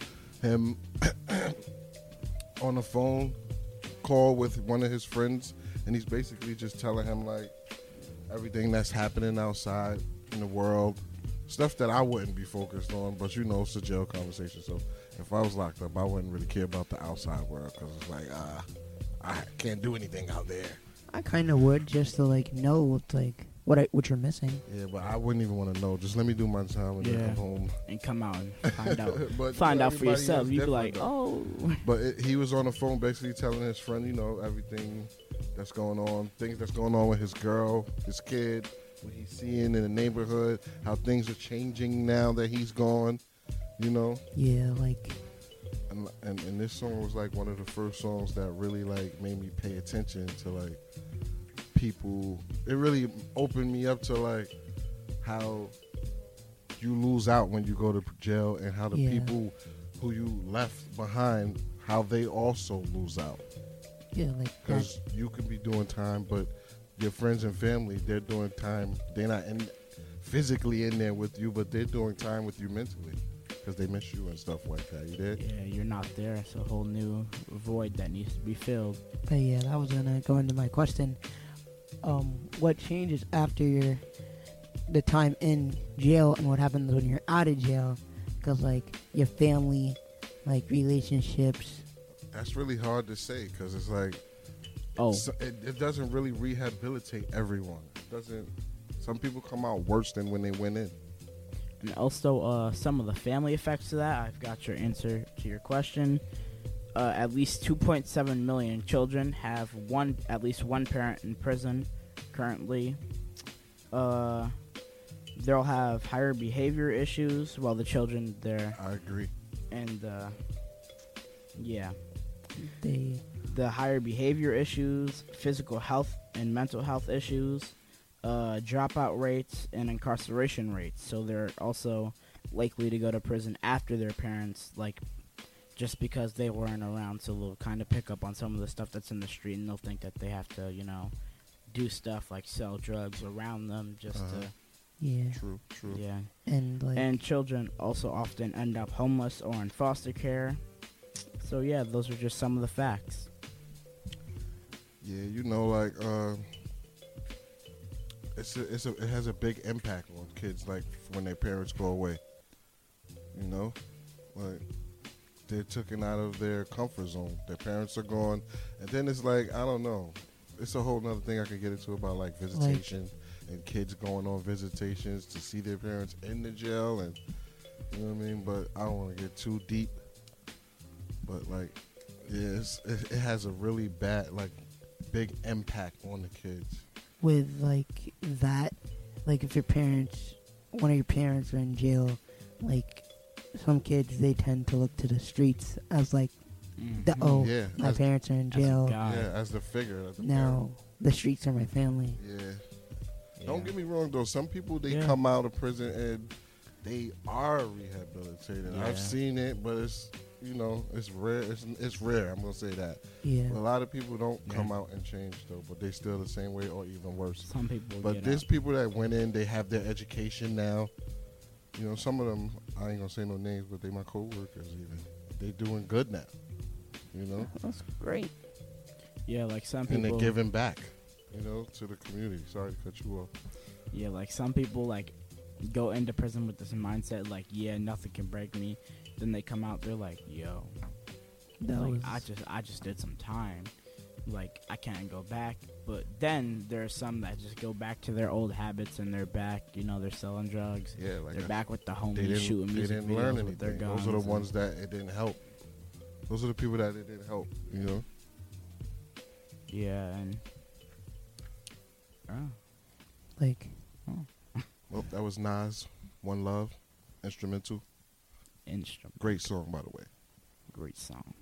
him on a phone call with one of his friends, and he's basically just telling him like everything that's happening outside in the world, stuff that I wouldn't be focused on. But you know, it's a jail conversation, so if I was locked up, I wouldn't really care about the outside world because it's like I can't do anything out there. I kind of would, just to like know what you're missing. Yeah, but I wouldn't even want to know. Just let me do my time and then come home and come out and find out. But, find you know, out for everybody yourself. is You'd be different, like, though. oh. But he was on the phone basically telling his friend, you know, everything that's going on, things that's going on with his girl, his kid, what he's seeing in the neighborhood, how things are changing now that he's gone, you know. Yeah, like. And this song was like one of the first songs that really like made me pay attention to like people. It really opened me up to like how you lose out when you go to jail, and how the people who you left behind, how they also lose out. Yeah, like because you can be doing time, but your friends and family, they're doing time. They're not physically in there with you, but they're doing time with you mentally because they miss you and stuff like that. You did? Yeah, you're not there. It's a whole new void that needs to be filled. But yeah, that was gonna go into my question. What changes after the time in jail, and what happens when you're out of jail? Because like your family, like relationships. That's really hard to say because it's like, it doesn't really rehabilitate everyone. It doesn't. Some people come out worse than when they went in. And also, some of the family effects of that. I've got your answer to your question. At least 2.7 million children have at least one parent in prison currently. They'll have higher behavior issues while the children there. I agree. And the higher behavior issues, physical health and mental health issues, dropout rates, and incarceration rates. So they're also likely to go to prison after their parents, like, just because they weren't around. So they'll kind of pick up on some of the stuff that's in the street, and they'll think that they have to, you know, do stuff like sell drugs around them just to. Yeah. True. Yeah. And children also often end up homeless or in foster care. So yeah, those are just some of the facts. Yeah, you know, like it has a big impact on kids, like when their parents go away. You know, like they're taken out of their comfort zone. Their parents are gone, and then it's like, I don't know. It's a whole nother thing I could get into about like visitation and kids going on visitations to see their parents in the jail, and you know what I mean. But I don't want to get too deep. But like, yeah, it has a really bad, like, big impact on the kids. With like that, like if one of your parents are in jail, like some kids, they tend to look to the streets as like, my parents are in jail. As the figure. Now the streets are my family. Yeah. Don't get me wrong though. Some people they come out of prison and they are rehabilitated. Yeah. I've seen it, but it's, you know, it's rare. It's rare. I'm gonna say that. Yeah. But a lot of people don't come out and change though, but they still the same way or even worse. Some people. But there's people that went in. They have their education now. You know, some of them, I ain't gonna say no names, but they my coworkers even. They doing good now. You know. That's great. Yeah, like some people. And they're giving back, you know, to the community. Sorry to cut you off. Yeah, like some people like go into prison with this mindset, like, yeah, nothing can break me. Then they come out, they're like, yo, I just did some time, like I can't go back. But then there's some that just go back to their old habits, and they're back, you know, they're selling drugs. Yeah, like they're back with the homies shooting music they didn't learn videos with their anything. guns. Those are the ones that it didn't help. Those are the people that it didn't help, you know. Yeah, and well, that was Nas, One Love, instrumental. Great song, by the way. Great song.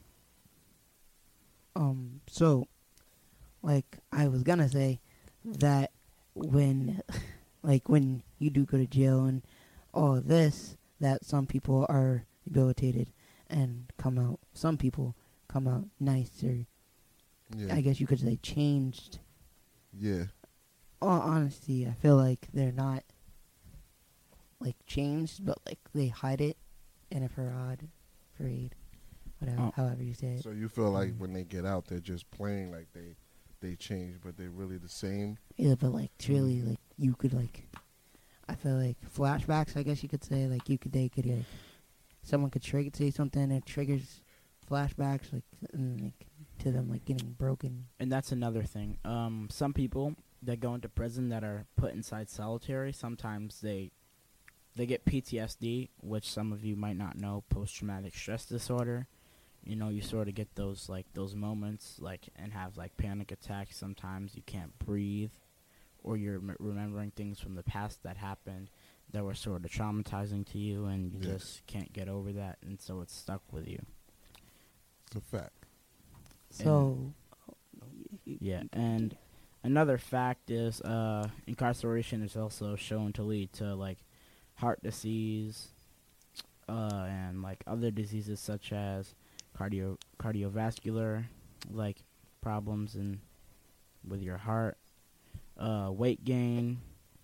So, like, I was gonna say that when you do go to jail and all of this, that some people are rehabilitated and some people come out nicer. Yeah. I guess you could say changed. Yeah. All honesty, I feel like they're not, like, changed, but, like, they hide it in a parade. however you say it. So you feel like when they get out, they're just playing like they change, but they're really the same. Yeah, but like truly, like you could like, I feel like flashbacks. I guess you could say like they could like, someone could say something that triggers flashbacks, like, and, like to them like getting broken. And that's another thing. Some people that go into prison that are put inside solitary, sometimes they get PTSD, which some of you might not know, post-traumatic stress disorder. You know, you sort of get those moments, like, and have like panic attacks. Sometimes you can't breathe, or you're remembering things from the past that happened that were sort of traumatizing to you, and you just can't get over that, and so it's stuck with you. It's a fact. So, yeah, and another fact is incarceration is also shown to lead to like heart disease and like other diseases such as cardiovascular like problems and with your heart, weight gain,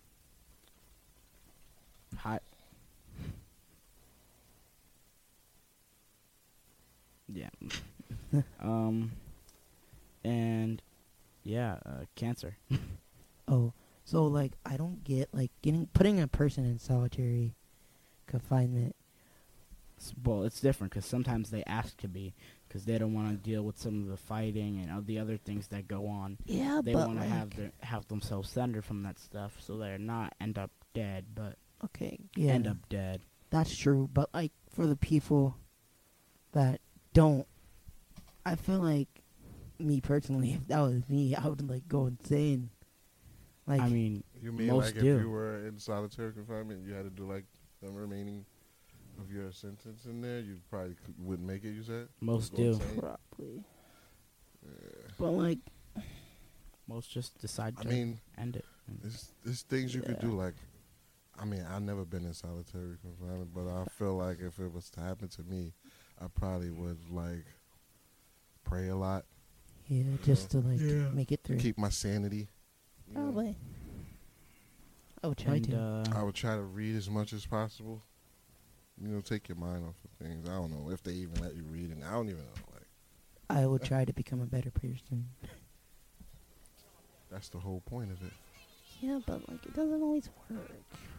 and cancer. Oh, so like I don't get like putting a person in solitary confinement. Well, it's different because sometimes they ask to be because they don't want to deal with some of the fighting and the other things that go on. Yeah, they but want to like have themselves centered from that stuff, so they're not end up dead, but end up dead. That's true, but like for the people that don't, I feel like me personally, if that was me, I would like go insane. Like, I mean, you mean most like if you were in solitary confinement, you had to do like the remaining of your sentence in there, you probably wouldn't make it. You said most go do, insane? probably. But like, most just decide to end it. There's things you could do. Like, I mean, I've never been in solitary confinement, but I feel like if it was to happen to me, I probably would like pray a lot. Yeah, just to like make it through. Keep my sanity. Probably. I would try to. I would try to read as much as possible. You know, take your mind off of things. I don't know if they even let you read, and I don't even know. Like, I would try to become a better person. That's the whole point of it. Yeah, but like it doesn't always work.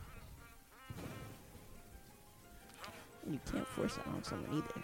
You can't force it on someone either.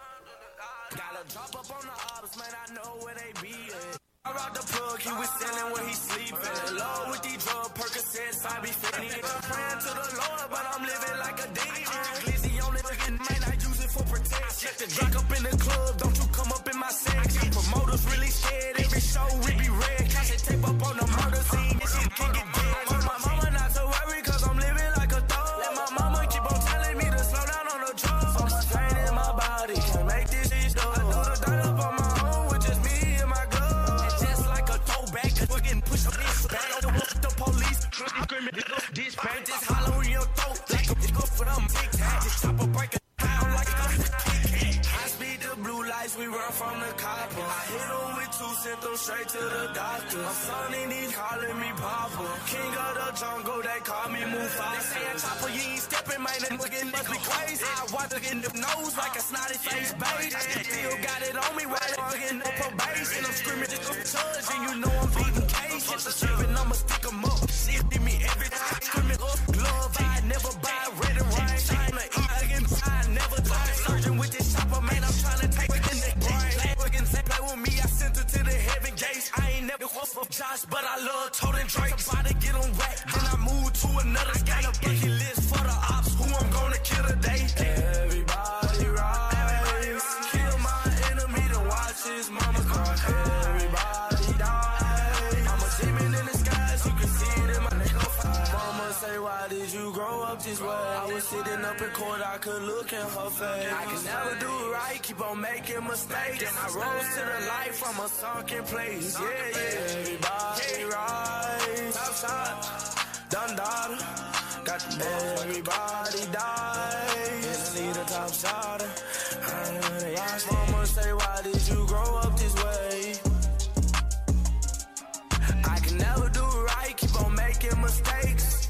Gotta drop up on the ops, man, I know where they be at. I rock the plug, he was selling where he sleeping. Low with these drug Percocets, I be fitting. Praying to the Lord, but I'm living like a demon. Glizzy on it again, man, I use it for protection. Drink up in the club, don't you come up in my section. Promoters really scared, every show we be red. Cash tape up on the murder scene, this shit can get dead. Told my mama not to worry, cause I'm living like a thug. Let my mama keep on telling me to slow down on the drugs. So much pain in my body, can't make this shit stop. I do the dirt up on my own with just me and my glove. It's just like a throwback, cause we're getting pushed up this back. The police, screaming, dispatch, just hollow in your throat. Like a go for them tic tac, just chop a break down like a high speed to blue lights, we run from the coppers. I hit them with two, sent them straight to the doctor. My son and he's calling me Papa. King of the jungle, they call me Mufasa. They saying chopper, you ain't stepping, man, and looking must be crazy. I watch it in the nose like a snotty face baby. Still got it on me while I'm getting no probation. I'm screaming just a judge, and you know I'm beating case. Get the stripping, I'ma stick 'em up. Shit hit me every time. Screaming up, glove, I never buy red and white. Trying to eat again, I never die. Surgeon with this chopper, man, I'm trying to take it in the brain. Play with me, I sent her to the heaven gates. I ain't never hope for Josh, but I love Toad and Drake. About to get on whack, then I move to another. Got a bucket list for the ops, who I'm gonna kill today. Everybody rise, kill my enemy to watch his mama cry. Everybody die, I'm a demon in disguise, you can see it in my nigga fire. Mama say, why did you grow up this way? I was sitting up in court, I could look in her face. I can never do right, keep on making mistakes. Then I rose to the light from a sunken place. Yeah, yeah. Everybody rise, top shot, done daughter. Got everybody die. Instantly the top shot. They ask mama, say, why did you grow up this way? I can never do right, keep on making mistakes.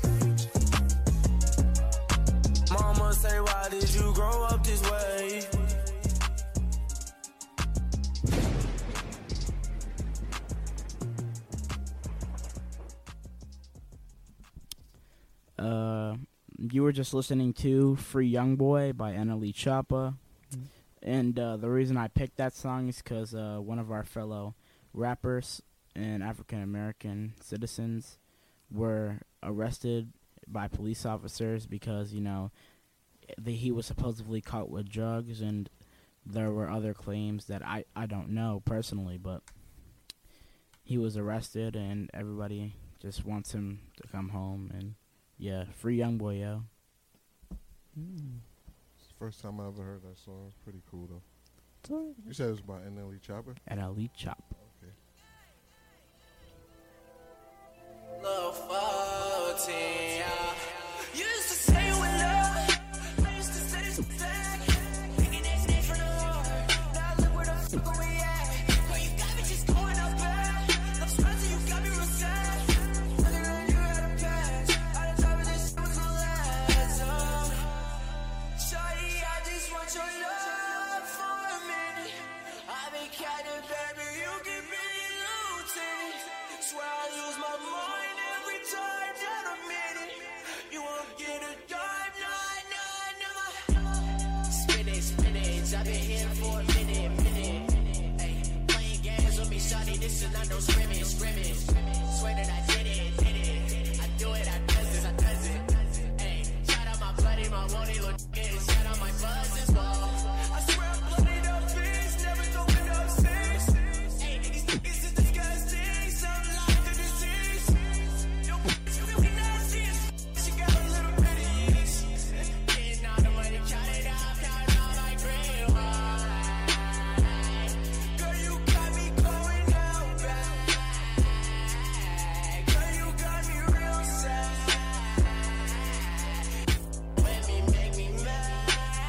Mama say, why did you grow up this way? You were just listening to Free Young Boy by NLE Choppa. And the reason I picked that song is because one of our fellow rappers and African-American citizens were arrested by police officers because, you know, he was supposedly caught with drugs, and there were other claims that I don't know personally, but he was arrested, and everybody just wants him to come home. And, yeah, Free Young Boy, yo. It's the first time I ever heard that song. It's pretty cool, though. You said it was by NLE Choppa? NLE Choppa. Okay. Love 14, yeah. You used to say you in love. I used to say this back. Thinking that's it from the heart. Now look where the fuck we at. Girl, you got me just going up bad. I'm stressing, you got me real sad. Looking at you out of pass. Out of time of this was gonna last. Shawty, I just want your love for a minute. I've been counting, baby, you give me looting. Swear I lose my mind every time that I'm in it. You won't get a dime, nah. Spinach, I've been here for a minute. Ay, playing games with me, shawty, this is not no scrimmage. Swear that I did it. I do it, I does it. Ay, shout out my bloody, my won't look good. Shout out my buzz as well. I swear I'm bloodied up fish, never talking up six. Ay, these niggas is disgusting, sound like the disease. Yo, you can not see it. She got a little bit of yeast. Getting all the money, count it out like real high. Girl, you got me going out back. Girl, you got me real sad. Let me make me mad.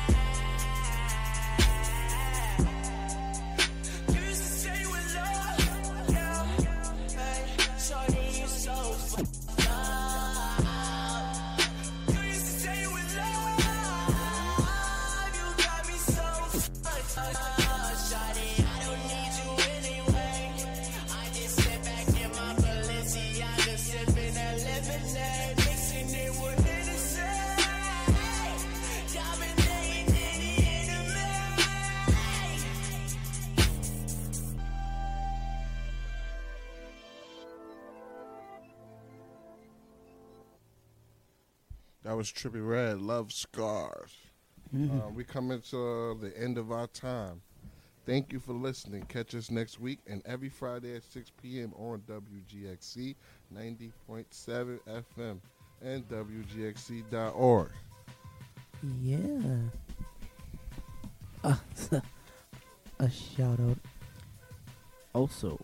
You used to say you in love, yeah. Hey, shawty, you so fucked up. You used to say you in love. You got me so fucked up. Shawty, I don't need you anyway. I just sit back in my Balenciaga, sipping that lemonade, mixing it with Hennessy. Dominating in the That was Trippie Redd, Love Scars. We coming to the end of our time. Thank you for listening. Catch us next week and every Friday at 6 p.m. on WGXC 90.7 FM and WGXC.org. Yeah. A shout out. Also,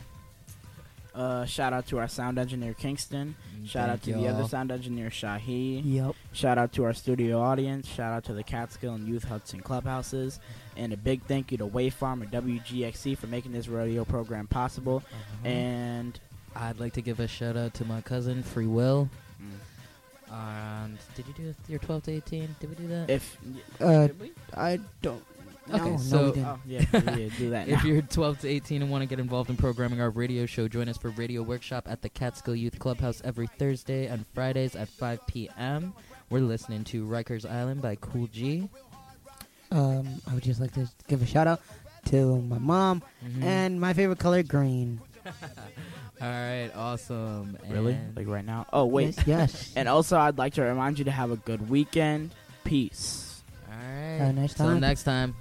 shout out to our sound engineer Kingston. Shout out to the other sound engineer Shahi. Yep. Shout out to our studio audience. Shout out to the Catskill and Youth Huts and Clubhouses. And a big thank you to Wavefarm and WGXC for making this radio program possible. And I'd like to give a shout out to my cousin Free Will. Did you do your 12 to 18? Did we do that? Did we? I don't. Okay, No, so we didn't. Yeah, do that now. If you're 12 to 18 and want to get involved in programming our radio show, join us for Radio Workshop at the Catskill Youth Clubhouse every Thursday and Fridays at 5 p.m. We're listening to Rikers Island by Cool G. I would just like to give a shout out to my mom and my favorite color, green. All right, awesome. Really? And Like right now? Oh, wait. Yes. And also, I'd like to remind you to have a good weekend. Peace. all right. Have a nice Till time. next time.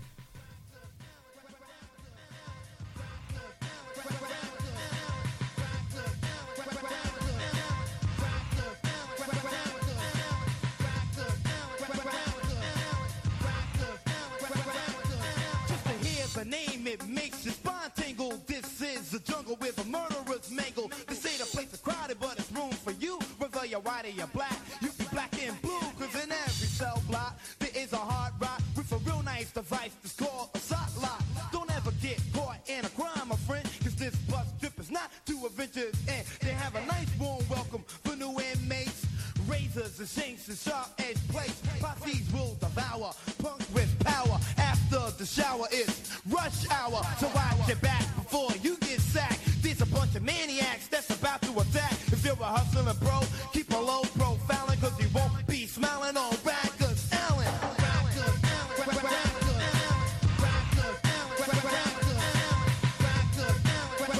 Just to hear the name, it makes your spine tingle. This is a jungle with a murderer's mangle. They say the place is crowded, but it's room for you. Whether you're white or you're black, you be black and blue. Cause in every cell block, there is a hard rock with a real nice device that's called a sock lock. Don't ever get caught in a crime, my friend. Cause this bus trip is not to Avengers. And they have a nice warm welcome for new inmates. Razors and shanks and sharp edge plates. Posses will devour punks with power. After the shower, it's rush hour. So watch your back before you get sacked. There's a bunch of maniacs that's about to attack. If you're a hustling bro,